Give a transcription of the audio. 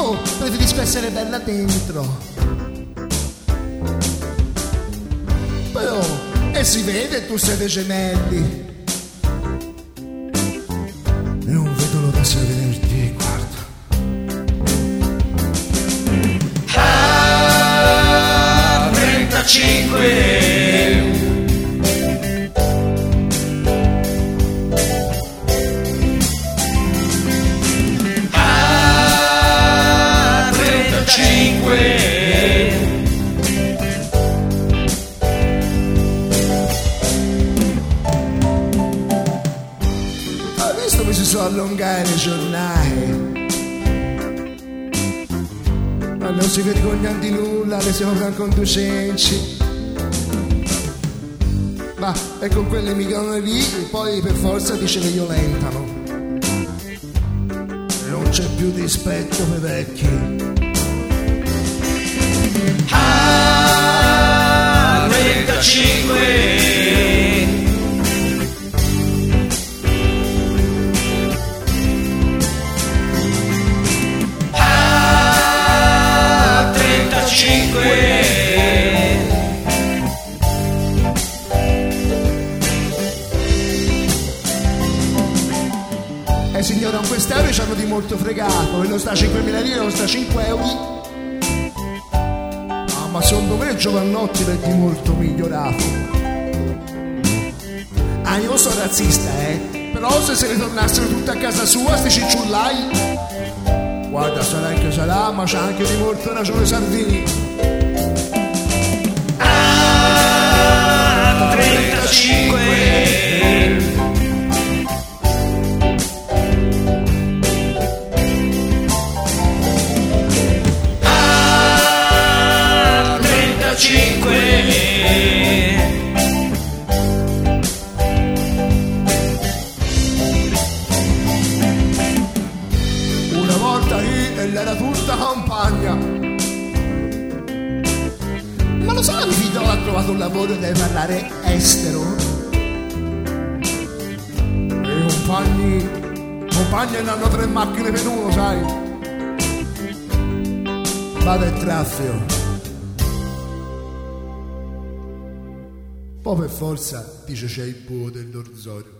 io preferisco essere bella dentro. Però, e si vede tu sei dei gemelli. E non vedo l'ora di vederti, guarda. 35 Adesso mi si sono allungati i giornali. Ma non si vergognano di nulla, le siamo franconducenci. Ma e con quelle migone lì, poi per forza dice che violentano. E non c'è più rispetto per vecchi. 35 Signora, con questi euro ci hanno di molto fregato. E non sta 5.000 lire, non sta 5 euro. Ah, ma secondo me Giovannotti è di molto migliorato. Ah, io sono razzista, però se ne tornassero tutti a casa sua, sti cicciullai. Guarda, sarà che sarà, ma c'ha anche di molto ragione Salvini. 35 Una volta lì e l'era tutta campagna. Ma lo sa, mio figlio ha trovato un lavoro e deve parlare estero. E i compagni ne hanno 3 macchine per uno, sai. Vado il traffico. Poi per forza dice c'è il buco dell'orzorio.